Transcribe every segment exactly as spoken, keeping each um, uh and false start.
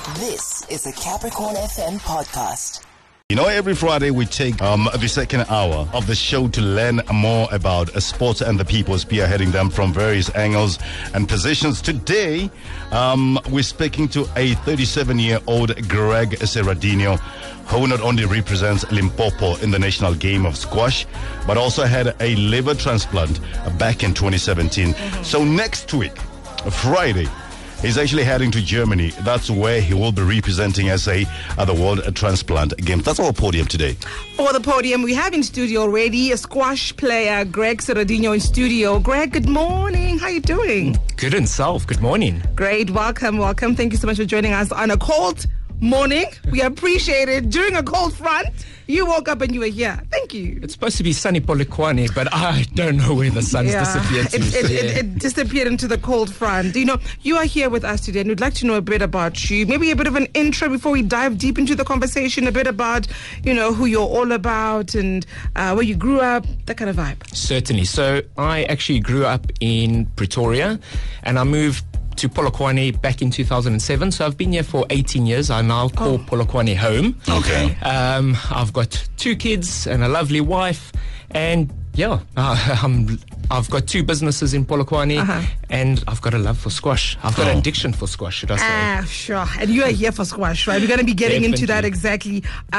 This is a Capricorn F M podcast. You know, every Friday we take um, the second hour of the show to learn more about uh, sports and the people spearheading them from various angles and positions. Today, um, we're speaking to a thirty-seven-year-old Greg Serradinho, who not only represents Limpopo in the national game of squash, but also had a liver transplant back in twenty seventeen. Mm-hmm. So next week, Friday, he's actually heading to Germany. That's where he will be representing S A at the World Transplant Games. That's our podium today. For the podium, we have in studio already a squash player, Greg Serradinho, in studio. Greg, good morning. How are you doing? Good and self. Good morning. Great. Welcome, welcome. Thank you so much for joining us on a cold morning. We appreciate it. During a cold front, you woke up and you were here. Thank you. It's supposed to be sunny Polokwane, but I don't know where the sun's yeah. disappeared to. It, so it, yeah. it, it disappeared into the cold front. You know, you are here with us today, and we'd like to know a bit about you. Maybe a bit of an intro before we dive deep into the conversation. A bit about, you know, who you're all about and uh, where you grew up, that kind of vibe. Certainly. So I actually grew up in Pretoria, and I moved to Polokwane back in two thousand seven. So I've been here for eighteen years. I now call oh. Polokwane home. Okay. Um, I've got two kids and a lovely wife, and yeah, uh, I'm, I've got two businesses in Polokwane, uh-huh. and I've got a love for squash. I've got oh. an addiction for squash, should I say. Ah, sure. And you are here for squash, right? We're going to be getting Definitely. into that exactly.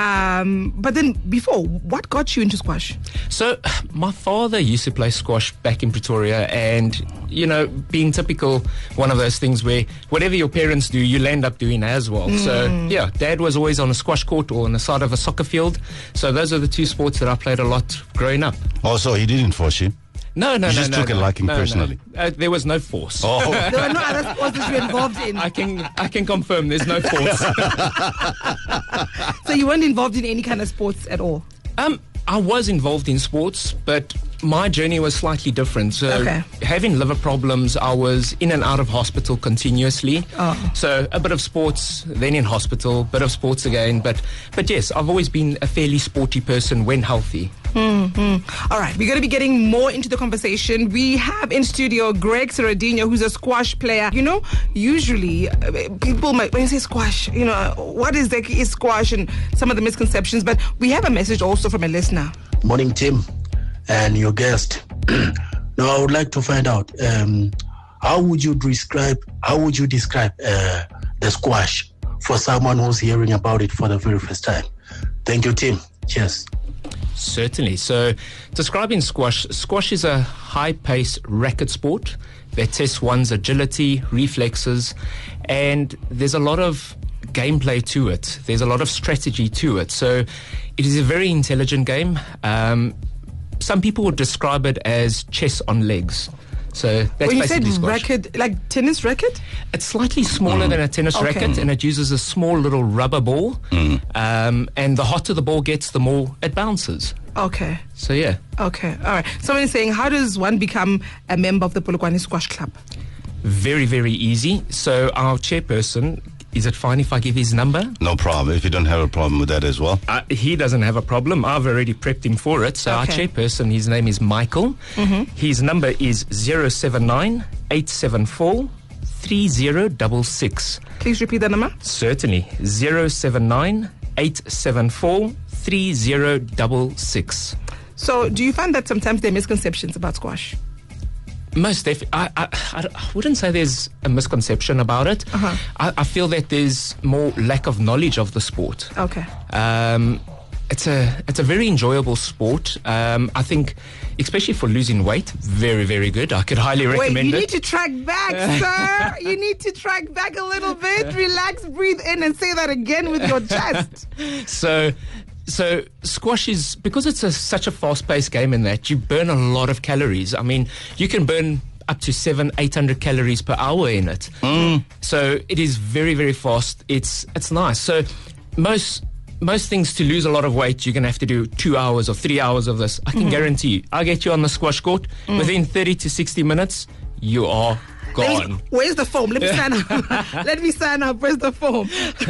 Um, but then before, what got you into squash? So my father used to play squash back in Pretoria, and, you know, being typical, one of those things where whatever your parents do, you'll end up doing as well. Mm. So, yeah, Dad was always on a squash court or on the side of a soccer field. So those are the two sports that I played a lot growing up. Also, he didn't force you? No, no, you no, just no, took no, a liking no, personally? No. Uh, there was no force. Oh. There were no other sports that you were involved in. I can, I can confirm there's no force. So you weren't involved in any kind of sports at all? Um, I was involved in sports, but my journey was slightly different. So okay. having liver problems, I was in and out of hospital continuously. Oh. So a bit of sports, then in hospital, bit of sports again. But but yes, I've always been a fairly sporty person when healthy. Mm-hmm. All right, we're going to be getting more into the conversation. We have in studio Greg Serradinho, who's a squash player. You know, usually uh, people might, when you say squash, you know, what is, the, is squash and some of the misconceptions. But we have a message also from a listener. Morning, Tim, and your guest. Now, I would like to find out um, how would you describe how would you describe uh, the squash for someone who's hearing about it for the very first time? Thank you, Tim. Cheers. Certainly. So, describing squash, squash is a high-paced racket sport that tests one's agility, reflexes, and there's a lot of gameplay to it. There's a lot of strategy to it. So, it is a very intelligent game. Um, some people would describe it as chess on legs. So that's when you basically said squash. racket, like tennis racket? It's slightly smaller mm. than a tennis okay. racket, and it uses a small little rubber ball. Mm. Um, and the hotter the ball gets, the more it bounces. Okay. So, yeah. Okay. All right. Someone is saying, how does one become a member of the Polokwane Squash Club? Very, very easy. So our chairperson, is it fine if I give his number? No problem, if you don't have a problem with that as well. Uh, he doesn't have a problem. I've already prepped him for it. So okay. our chairperson, his name is Michael. Mm-hmm. His number is zero seven nine, eight seven four, three zero six six. Please repeat the number. Certainly. zero seven nine, eight seven four, three zero six six. So do you find that sometimes there are misconceptions about squash? Most definitely. I, I, I wouldn't say there's a misconception about it. Uh-huh. I, I feel that there's more lack of knowledge of the sport. Okay. Um, it's a it's a very enjoyable sport. Um, I think, especially for losing weight, very, very good. I could highly recommend Wait, you it. need to track back, sir. You need to track back a little bit. Relax, breathe in, and say that again with your chest. So... So squash is, because it's a, such a fast-paced game in that you burn a lot of calories. I mean, you can burn up to seven, eight hundred calories per hour in it. Mm. So it is very, very fast. It's it's nice. So most most things, to lose a lot of weight, you're going to have to do two hours or three hours of this. I can mm-hmm. guarantee you. I'll get you on the squash court. Mm. Within thirty to sixty minutes, you are gone. Me, where's the foam? Let me sign up. Let me sign up. Where's the foam?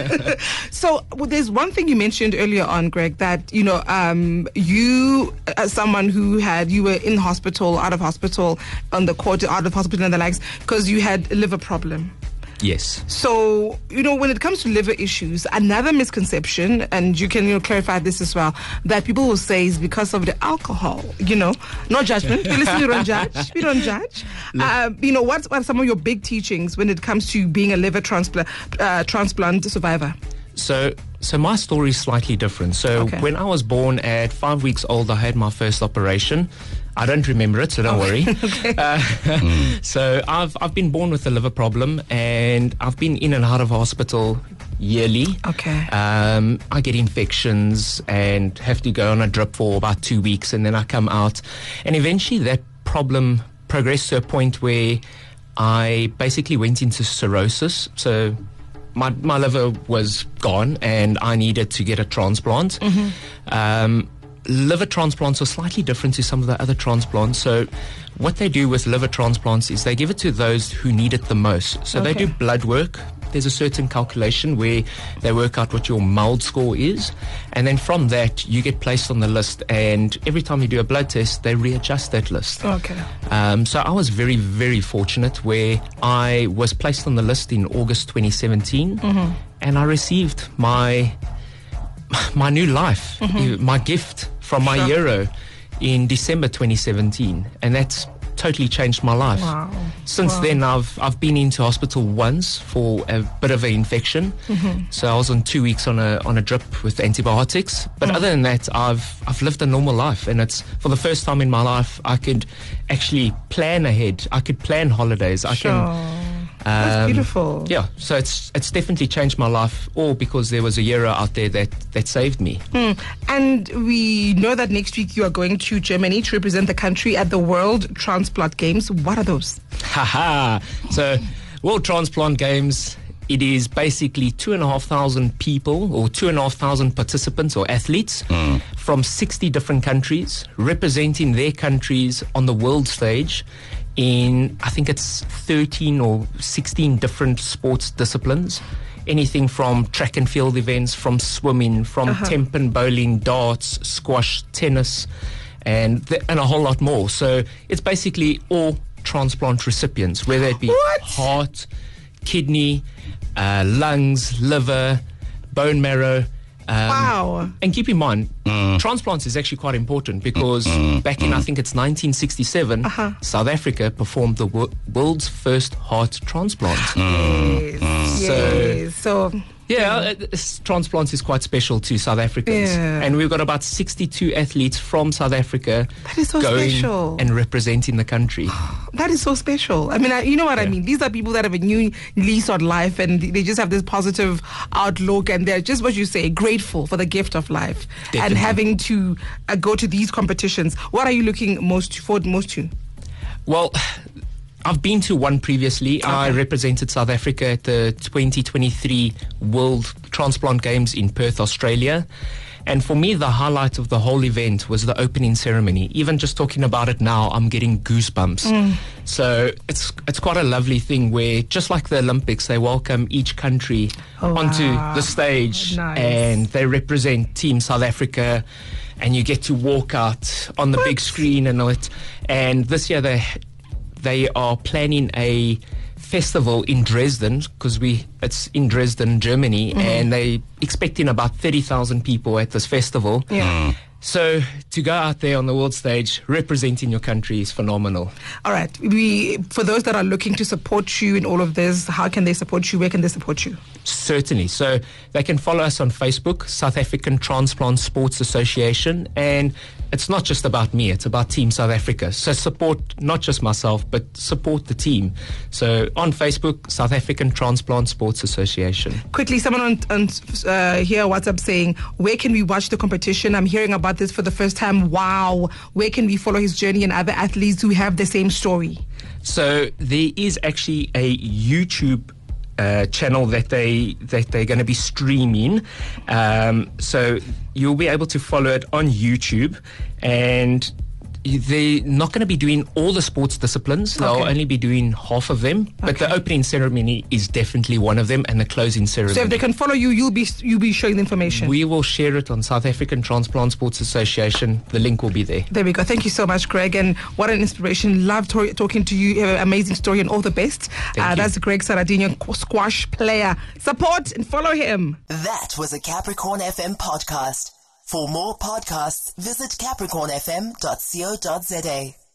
So well, there's one thing you mentioned earlier on, Greg, that, you know, um, you, as someone who had, you were in hospital, out of hospital, on the court, out of hospital and the likes, because you had a liver problem. Yes. So, you know, when it comes to liver issues, another misconception, and you can, you know, clarify this as well, that people will say is because of the alcohol, you know, no judgment. You listen, we don't judge. We don't judge. Uh, you know, what are some of your big teachings when it comes to being a liver transplant, uh, transplant survivor? So, so my story is slightly different. So Okay. when I was born at five weeks old, I had my first operation. I don't remember it, so don't worry. Uh, so I've I've been born with a liver problem, and I've been in and out of hospital yearly. Okay. Um, I get infections and have to go on a drip for about two weeks, and then I come out, and eventually that problem progressed to a point where I basically went into cirrhosis. So my my liver was gone, and I needed to get a transplant. Um, liver transplants are slightly different to some of the other transplants. So what they do with liver transplants is they give it to those who need it the most. So they Okay. do blood work. There's a certain calculation where they work out what your MALD score is, and then from that you get placed on the list, and every time you do a blood test they readjust that list. Okay. Um, so I was very, very fortunate where I was placed on the list in August twenty seventeen, and I received my my new life, my gift from my Sure. Euro in December twenty seventeen, and that's totally changed my life. Wow. Since Wow. then, I've I've been into hospital once for a bit of an infection. So I was on two weeks on a on a drip with antibiotics. But other than that, I've I've lived a normal life, and it's for the first time in my life I could actually plan ahead. I could plan holidays. I Sure. can. That's um, beautiful. Yeah, so it's it's definitely changed my life, all because there was a Euro out there that that saved me. Mm. And we know that next week you are going to Germany to represent the country at the World Transplant Games. What are those? Haha. So, World Transplant Games, it is basically two and a half thousand people or two and a half thousand participants or athletes from sixty different countries representing their countries on the world stage in, I think it's thirteen or sixteen different sports disciplines. Anything from track and field events, from swimming, from Uh-huh. tempen bowling, darts, squash, tennis, and th- and a whole lot more. So it's basically all transplant recipients, whether it be What? heart, kidney, uh, lungs, liver, bone marrow. Um, Wow. And keep in mind, transplants is actually quite important because back in, I think it's nineteen sixty-seven, Uh-huh. South Africa performed the wor- world's first heart transplant. Yes. So- Yes. So, Yeah, uh, this transplant is quite special to South Africans. Yeah. And we've got about sixty-two athletes from South Africa That is so going special. and representing the country. that is so special. I mean, I, you know what I Yeah. mean? These are people that have a new lease on life, and they just have this positive outlook, and they're just what you say, grateful for the gift of life and Definitely. having to uh, go to these competitions. What are you looking most forward most to? Well, I've been to one previously. I represented South Africa at the twenty twenty-three World Transplant Games in Perth, Australia. And for me, the highlight of the whole event was the opening ceremony. Even just talking about it now, I'm getting goosebumps. So it's it's quite a lovely thing where, just like the Olympics, they welcome each country Oh, onto wow. the stage, Nice. and they represent Team South Africa. And you get to walk out on the big screen and all it. And this year they they are planning a festival in Dresden, because we it's in Dresden, Germany, and they expecting about thirty thousand people at this festival. Yeah. So to go out there on the world stage representing your country is phenomenal. All right. We for those that are looking to support you in all of this, how can they support you? Where can they support you? Certainly. So they can follow us on Facebook, South African Transplant Sports Association. And it's not just about me, it's about Team South Africa. So support not just myself, but support the team. So on Facebook, South African Transplant Sports Association. Quickly, someone on, on uh, here WhatsApp saying, where can we watch the competition? I'm hearing about this for the first time. Wow. Where can we follow his journey and other athletes who have the same story? So there is actually a YouTube uh, channel that they that they're going to be streaming. Um, so you'll be able to follow it on YouTube, and They're not going to be doing all the sports disciplines. They'll Okay. only be doing half of them. But the Okay. opening ceremony is definitely one of them, and the closing ceremony. So if they can follow you, you'll be you'll be showing the information. We will share it on South African Transplant Sports Association. The link will be there. There we go. Thank you so much, Greg. And what an inspiration. Love to- talking to you. You have an amazing story and all the best. Thank Uh, you. that's Greg Saradinho, squash player. Support and follow him. That was a Capricorn F M podcast. For more podcasts, visit capricorn f m dot co dot za.